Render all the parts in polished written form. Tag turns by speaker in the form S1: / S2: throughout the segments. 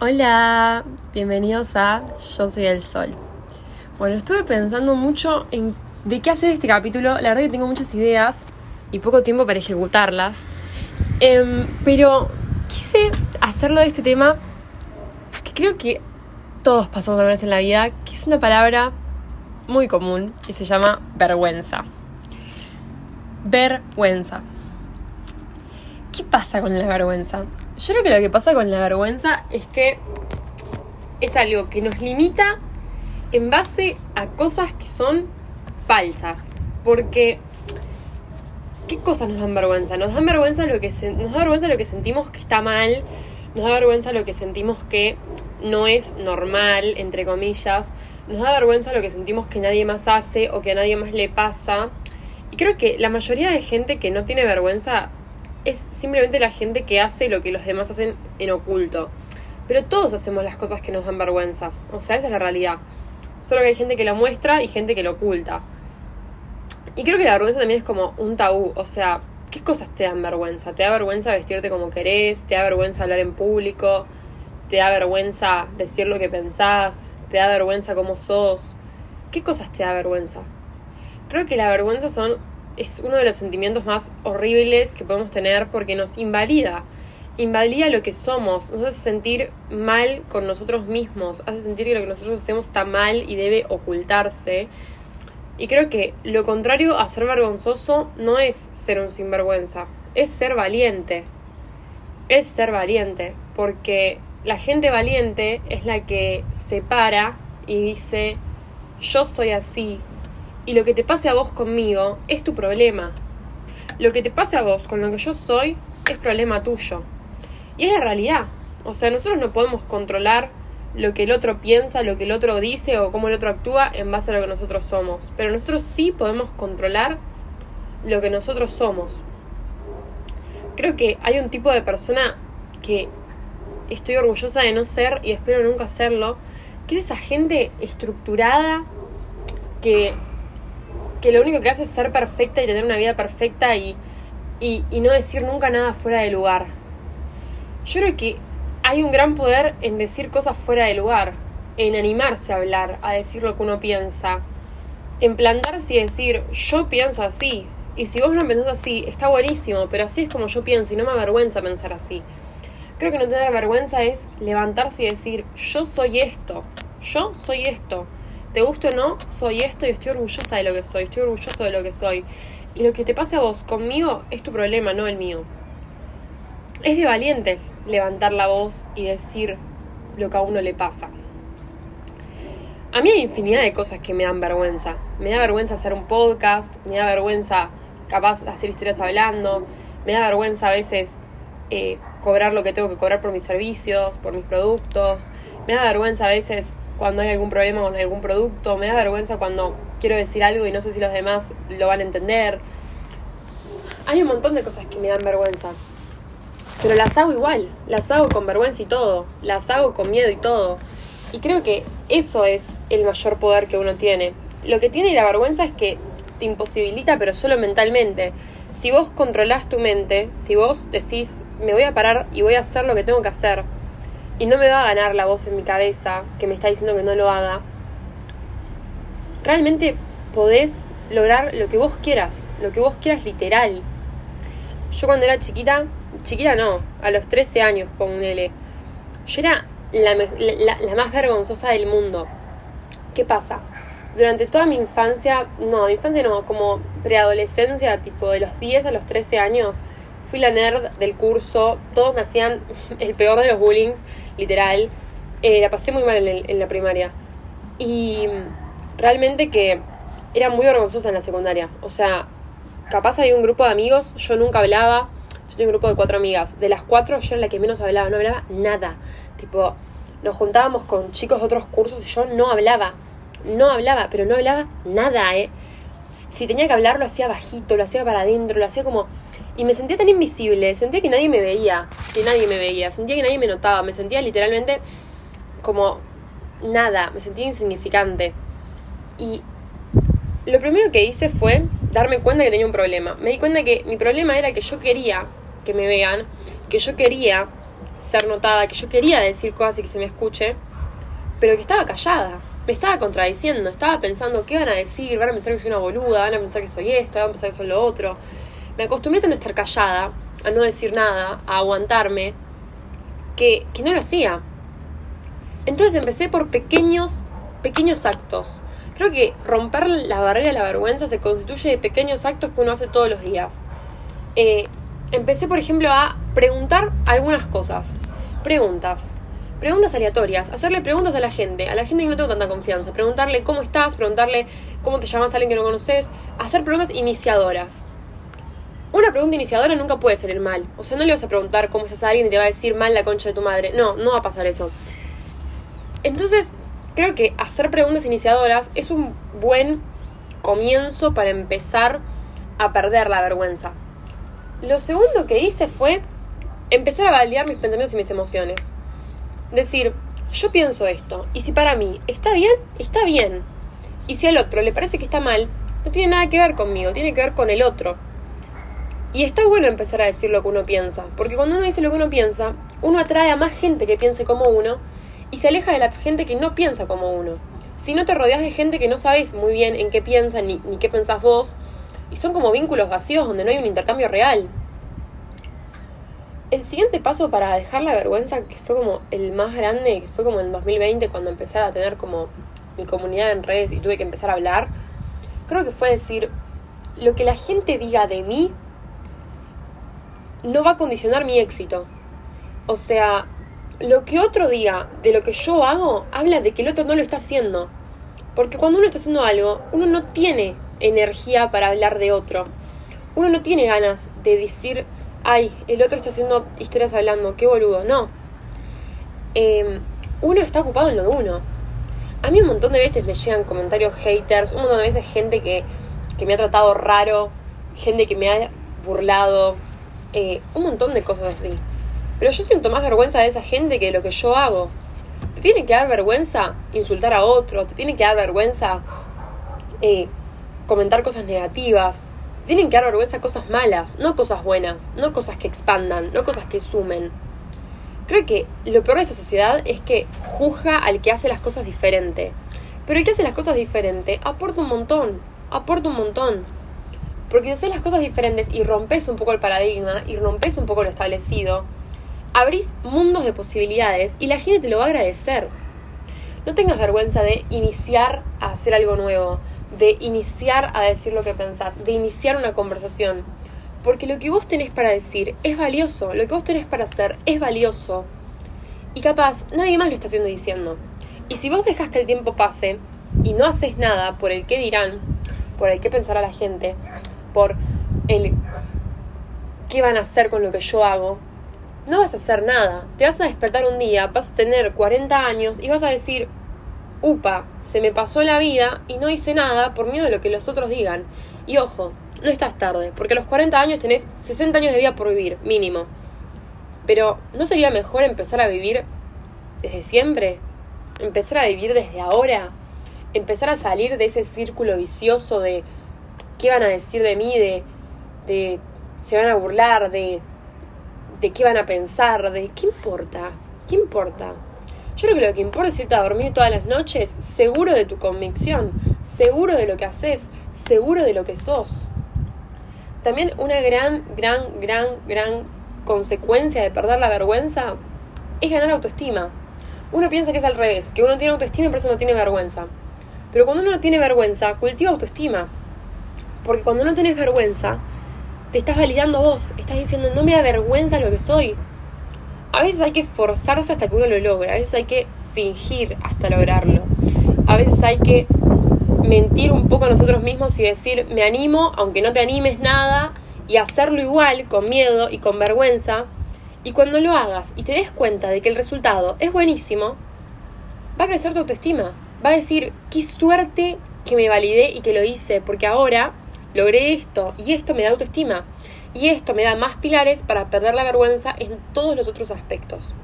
S1: Hola, bienvenidos a Yo Soy el Sol. Bueno, estuve pensando mucho en de qué hacer este capítulo. La verdad que tengo muchas ideas y poco tiempo para ejecutarlas. Pero quise hacerlo de este tema que creo que todos pasamos alguna vez en la vida, que es una palabra muy común que se llama vergüenza. Vergüenza. ¿Qué pasa con la vergüenza? Yo creo que lo que pasa con la vergüenza es que es algo que nos limita en base a cosas que son falsas. Porque, ¿qué cosas nos dan vergüenza? Nos da vergüenza lo que sentimos que está mal, nos da vergüenza lo que sentimos que no es normal, entre comillas, nos da vergüenza lo que sentimos que nadie más hace o que a nadie más le pasa. Y creo que la mayoría de gente que no tiene vergüenza es simplemente la gente que hace lo que los demás hacen en oculto. Pero todos hacemos las cosas que nos dan vergüenza. O sea, esa es la realidad. Solo que hay gente que la muestra y gente que lo oculta. Y creo que la vergüenza también es como un tabú. O sea, ¿qué cosas te dan vergüenza? ¿Te da vergüenza vestirte como querés? ¿Te da vergüenza hablar en público? ¿Te da vergüenza decir lo que pensás? ¿Te da vergüenza cómo sos? ¿Qué cosas te da vergüenza? Creo que la vergüenza es uno de los sentimientos más horribles que podemos tener porque nos invalida lo que somos, nos hace sentir mal con nosotros mismos, hace sentir que lo que nosotros hacemos está mal y debe ocultarse. Y creo que lo contrario a ser vergonzoso no es ser un sinvergüenza, es ser valiente. Es ser valiente, porque la gente valiente es la que se para y dice: yo soy así. Y lo que te pase a vos conmigo es tu problema. Lo que te pase a vos con lo que yo soy es problema tuyo. Y es la realidad. O sea, nosotros no podemos controlar lo que el otro piensa, lo que el otro dice o cómo el otro actúa en base a lo que nosotros somos. Pero nosotros sí podemos controlar lo que nosotros somos. Creo que hay un tipo de persona que estoy orgullosa de no ser y espero nunca serlo, que es esa gente estructurada que lo único que hace es ser perfecta y tener una vida perfecta y no decir nunca nada fuera de lugar. Yo creo que hay un gran poder en decir cosas fuera de lugar, en animarse a hablar, a decir lo que uno piensa, en plantarse y decir: yo pienso así, y si vos no pensás así, está buenísimo, pero así es como yo pienso y no me avergüenza pensar así. Creo que no tener vergüenza es levantarse y decir: yo soy esto. Te guste o no, soy esto y estoy orgullosa de lo que soy, estoy orgulloso de lo que soy. Y lo que te pase a vos conmigo es tu problema, no el mío. Es de valientes levantar la voz y decir lo que a uno le pasa. A mí hay infinidad de cosas que me dan vergüenza. Me da vergüenza hacer un podcast, me da vergüenza capaz hacer historias hablando, me da vergüenza a veces cobrar lo que tengo que cobrar por mis servicios, por mis productos, me da vergüenza a veces cuando hay algún problema con algún producto, me da vergüenza cuando quiero decir algo y no sé si los demás lo van a entender. Hay un montón de cosas que me dan vergüenza, pero las hago igual, las hago con vergüenza y todo, las hago con miedo y todo. Y creo que eso es el mayor poder que uno tiene. Lo que tiene la vergüenza es que te imposibilita, pero solo mentalmente. Si vos controlás tu mente, si vos decís: me voy a parar y voy a hacer lo que tengo que hacer, y no me va a ganar la voz en mi cabeza que me está diciendo que no lo haga, realmente podés lograr lo que vos quieras literal. Yo cuando era chiquita no, a los 13 años, ponele, yo era la más vergonzosa del mundo. ¿Qué pasa? Durante toda mi infancia, como preadolescencia, tipo de los 10 a los 13 años, fui la nerd del curso, todos me hacían el peor de los bullings, literal. La pasé muy mal en la primaria. Y realmente que era muy vergonzosa en la secundaria. O sea, capaz había un grupo de amigos, yo nunca hablaba. Yo tenía un grupo de 4 amigas. De las 4 yo era la que menos hablaba, no hablaba nada. Tipo, nos juntábamos con chicos de otros cursos y yo no hablaba, pero no hablaba nada, Si tenía que hablar lo hacía bajito, lo hacía para adentro, lo hacía como... Y me sentía tan invisible, sentía que nadie me veía, sentía que nadie me notaba, me sentía literalmente como nada, me sentía insignificante. Y lo primero que hice fue darme cuenta que tenía un problema. Me di cuenta que mi problema era que yo quería que me vean, que yo quería ser notada, que yo quería decir cosas y que se me escuche, pero que estaba callada. Me estaba contradiciendo, estaba pensando qué van a decir, van a pensar que soy una boluda, van a pensar que soy esto, van a pensar que soy lo otro. Me acostumbré a no estar callada, a no decir nada, a aguantarme, que no lo hacía. Entonces empecé por pequeños actos. Creo que romper la barrera de la vergüenza se constituye de pequeños actos que uno hace todos los días. Empecé, por ejemplo, a preguntar algunas cosas. Preguntas aleatorias, hacerle preguntas a la gente que no tengo tanta confianza, preguntarle cómo estás, preguntarle cómo te llamas a alguien que no conoces, hacer preguntas iniciadoras. Una pregunta iniciadora nunca puede salir mal, o sea, no le vas a preguntar cómo estás a alguien y te va a decir mal la concha de tu madre, no va a pasar eso. Entonces, creo que hacer preguntas iniciadoras es un buen comienzo para empezar a perder la vergüenza. Lo segundo que hice fue empezar a validar mis pensamientos y mis emociones. Decir, yo pienso esto, y si para mí está bien, está bien. Y si al otro le parece que está mal, no tiene nada que ver conmigo, tiene que ver con el otro. Y está bueno empezar a decir lo que uno piensa, porque cuando uno dice lo que uno piensa, uno atrae a más gente que piense como uno, y se aleja de la gente que no piensa como uno. Si no te rodeas de gente que no sabes muy bien en qué piensan ni qué pensás vos, y son como vínculos vacíos donde no hay un intercambio real. El siguiente paso para dejar la vergüenza, que fue como el más grande, que fue como en 2020 cuando empecé a tener como mi comunidad en redes y tuve que empezar a hablar, creo que fue decir, lo que la gente diga de mí no va a condicionar mi éxito. O sea, lo que otro diga de lo que yo hago, habla de que el otro no lo está haciendo. Porque cuando uno está haciendo algo, uno no tiene energía para hablar de otro. Uno no tiene ganas de decir, ay, el otro está haciendo historias hablando, qué boludo. No. Uno está ocupado en lo de uno. A mí un montón de veces me llegan comentarios haters, un montón de veces gente que me ha tratado raro, gente que me ha burlado, un montón de cosas así. Pero yo siento más vergüenza de esa gente que de lo que yo hago. Te tiene que dar vergüenza insultar a otro, te tiene que dar vergüenza comentar cosas negativas, te tienen que dar vergüenza cosas malas, no cosas buenas, no cosas que expandan, no cosas que sumen. Creo que lo peor de esta sociedad es que juzga al que hace las cosas diferente. Pero el que hace las cosas diferente aporta un montón. Porque si haces las cosas diferentes y rompes un poco el paradigma y rompes un poco lo establecido, abrís mundos de posibilidades y la gente te lo va a agradecer. No tengas vergüenza de iniciar a hacer algo nuevo, de iniciar a decir lo que pensás, de iniciar una conversación. Porque lo que vos tenés para decir es valioso, lo que vos tenés para hacer es valioso. Y capaz, nadie más lo está haciendo y diciendo. Y si vos dejás que el tiempo pase y no haces nada por el qué dirán, por el qué pensará la gente, por el qué van a hacer con lo que yo hago, no vas a hacer nada. Te vas a despertar un día, vas a tener 40 años y vas a decir, upa, se me pasó la vida y no hice nada por miedo de lo que los otros digan. Y ojo, no estás tarde, porque a los 40 años tenés 60 años de vida por vivir, mínimo. Pero ¿no sería mejor empezar a vivir desde siempre? Empezar a vivir desde ahora. Empezar a salir de ese círculo vicioso de qué van a decir de mí, de se van a burlar, de qué van a pensar, de qué importa. Yo creo que lo que importa es irte a dormir todas las noches seguro de tu convicción, seguro de lo que haces, seguro de lo que sos. También una gran consecuencia de perder la vergüenza es ganar autoestima. Uno piensa que es al revés, que uno tiene autoestima y por eso no tiene vergüenza. Pero cuando uno no tiene vergüenza, cultiva autoestima. Porque cuando no tenés vergüenza, te estás validando vos, estás diciendo, no me da vergüenza lo que soy. A veces hay que forzarse hasta que uno lo logra, a veces hay que fingir hasta lograrlo. A veces hay que mentir un poco a nosotros mismos y decir, me animo, aunque no te animes nada, y hacerlo igual, con miedo y con vergüenza. Y cuando lo hagas y te des cuenta de que el resultado es buenísimo, va a crecer tu autoestima. Va a decir, qué suerte que me validé y que lo hice, porque ahora logré esto y esto me da autoestima. Y esto me da más pilares para perder la vergüenza en todos los otros aspectos.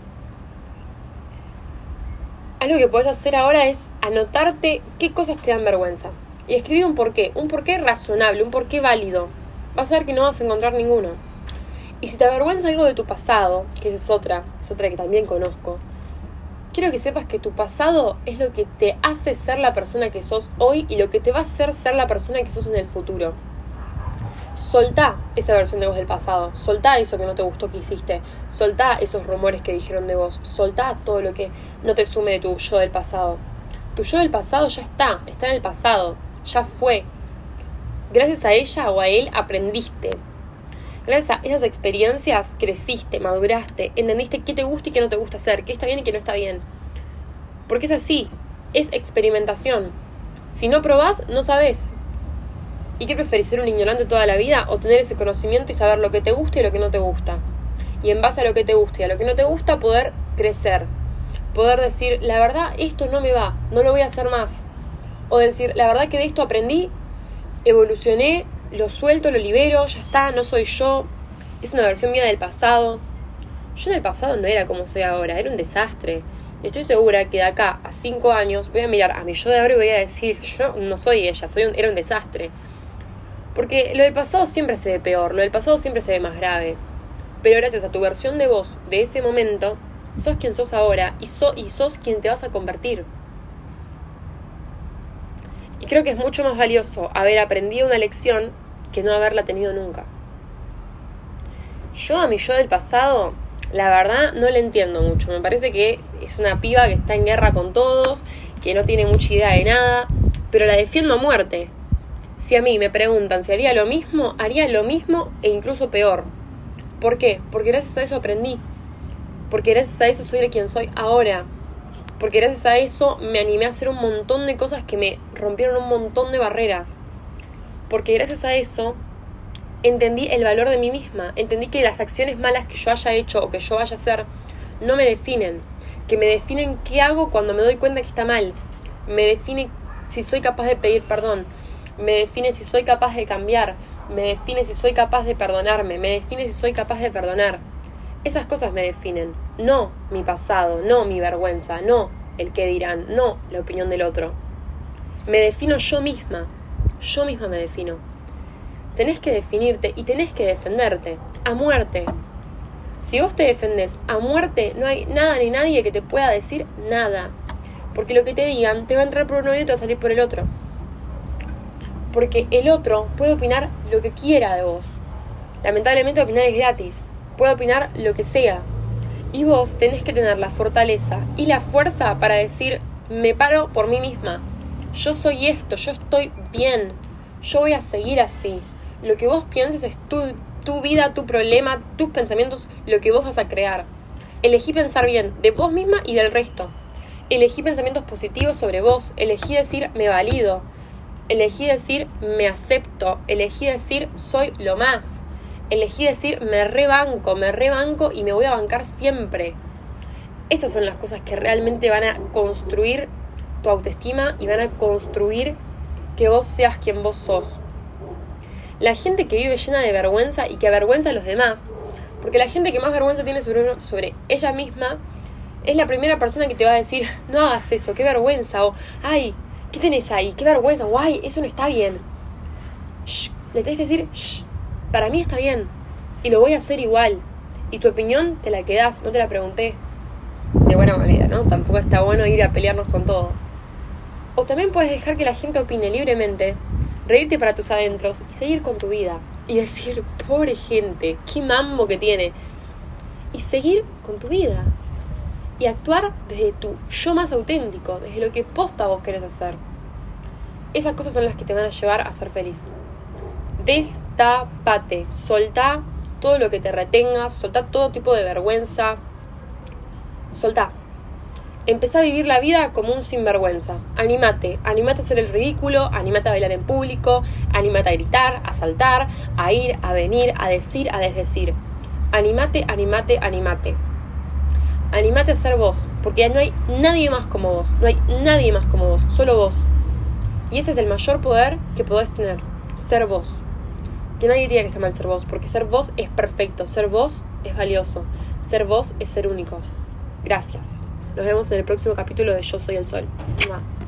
S1: Algo que podés hacer ahora es anotarte qué cosas te dan vergüenza. Y escribir un porqué razonable, un porqué válido. Vas a ver que no vas a encontrar ninguno. Y si te avergüenza algo de tu pasado, que esa es otra que también conozco, quiero que sepas que tu pasado es lo que te hace ser la persona que sos hoy y lo que te va a hacer ser la persona que sos en el futuro. Soltá esa versión de vos del pasado, soltá eso que no te gustó que hiciste, soltá esos rumores que dijeron de vos, soltá todo lo que no te sume de tu yo del pasado. Tu yo del pasado ya está en el pasado, ya fue. Gracias a ella o a él aprendiste. Gracias a esas experiencias creciste, maduraste, entendiste qué te gusta y qué no te gusta hacer, qué está bien y qué no está bien. Porque es así, es experimentación. Si no probás, no sabés. ¿Y qué preferís, ser un ignorante toda la vida o tener ese conocimiento y saber lo que te gusta y lo que no te gusta? Y en base a lo que te gusta y a lo que no te gusta, poder crecer. Poder decir, la verdad, esto no me va, no lo voy a hacer más. O decir, la verdad que de esto aprendí, evolucioné, lo suelto, lo libero, ya está, no soy yo. Es una versión mía del pasado. Yo en el pasado no era como soy ahora, era un desastre. Estoy segura que de acá a 5 años voy a mirar a mi yo de ahora y voy a decir, yo no soy ella, era un desastre. Porque lo del pasado siempre se ve peor, lo del pasado siempre se ve más grave. Pero gracias a tu versión de vos, de ese momento, sos quien sos ahora y sos quien te vas a convertir. Y creo que es mucho más valioso haber aprendido una lección que no haberla tenido nunca. Yo a mi yo del pasado, la verdad, no le entiendo mucho. Me parece que es una piba que está en guerra con todos, que no tiene mucha idea de nada, pero la defiendo a muerte. Si a mí me preguntan si haría lo mismo e incluso peor. ¿Por qué? Porque gracias a eso aprendí. Porque gracias a eso soy quien soy ahora. Porque gracias a eso me animé a hacer un montón de cosas que me rompieron un montón de barreras. Porque gracias a eso entendí el valor de mí misma. Entendí que las acciones malas que yo haya hecho o que yo vaya a hacer no me definen. Que me definen qué hago cuando me doy cuenta que está mal. Me define si soy capaz de pedir perdón. Me define si soy capaz de cambiar. Me define si soy capaz de perdonarme. Me define si soy capaz de perdonar. Esas cosas me definen. No mi pasado, no mi vergüenza, no el qué dirán, no la opinión del otro. Me defino yo misma. Yo misma me defino. Tenés que definirte y tenés que defenderte. A muerte. Si vos te defendés a muerte, no hay nada ni nadie que te pueda decir nada. Porque lo que te digan te va a entrar por un oído y te va a salir por el otro. Porque el otro puede opinar lo que quiera de vos. Lamentablemente opinar es gratis. Puede opinar lo que sea. Y vos tenés que tener la fortaleza y la fuerza para decir, me paro por mí misma. Yo soy esto, yo estoy bien. Yo voy a seguir así. Lo que vos pienses es tu vida, tu problema, tus pensamientos, lo que vos vas a crear. Elegí pensar bien de vos misma y del resto. Elegí pensamientos positivos sobre vos. Elegí decir, me valido. Elegí decir, me acepto. Elegí decir, soy lo más. Elegí decir, me rebanco y me voy a bancar siempre. Esas son las cosas que realmente van a construir tu autoestima y van a construir que vos seas quien vos sos. La gente que vive llena de vergüenza y que avergüenza a los demás, porque la gente que más vergüenza tiene sobre ella misma es la primera persona que te va a decir, no hagas eso, qué vergüenza, o ay, ¿qué tenés ahí? Qué vergüenza, guay, eso no está bien. Shh, le tenés que decir, shh, para mí está bien y lo voy a hacer igual. Y tu opinión te la quedás, no te la pregunté. De buena manera, ¿no? Tampoco está bueno ir a pelearnos con todos. O también puedes dejar que la gente opine libremente, reírte para tus adentros y seguir con tu vida. Y decir, pobre gente, qué mambo que tiene. Y seguir con tu vida. Y actuar desde tu yo más auténtico, desde lo que posta vos querés hacer. Esas cosas son las que te van a llevar a ser feliz. Destápate, soltá todo lo que te retenga, soltá todo tipo de vergüenza. Soltá. Empezá a vivir la vida como un sinvergüenza. Anímate a hacer el ridículo, anímate a bailar en público, anímate a gritar, a saltar, a ir, a venir, a decir, a desdecir. Anímate. Anímate a ser vos, porque no hay nadie más como vos. No hay nadie más como vos, solo vos. Y ese es el mayor poder que podés tener, ser vos. Que nadie diga que está mal ser vos, porque ser vos es perfecto, ser vos es valioso, ser vos es ser único. Gracias. Nos vemos en el próximo capítulo de Yo Soy el Sol. ¡Mua!